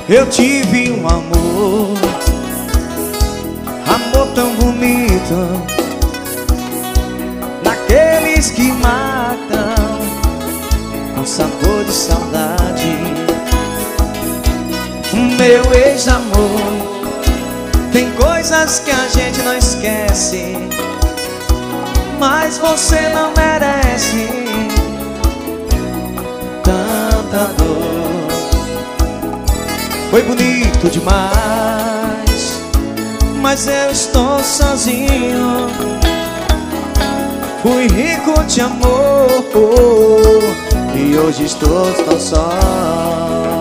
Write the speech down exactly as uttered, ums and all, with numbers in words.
Eu tive um amor, amor tão bonito, daqueles que matam com sabor de saudade. Meu ex-amor, tem coisas que a gente não esquece, mas você não merece tanta dor. Foi bonito demais, mas eu estou sozinho. Fui rico de amor e hoje estou tão só.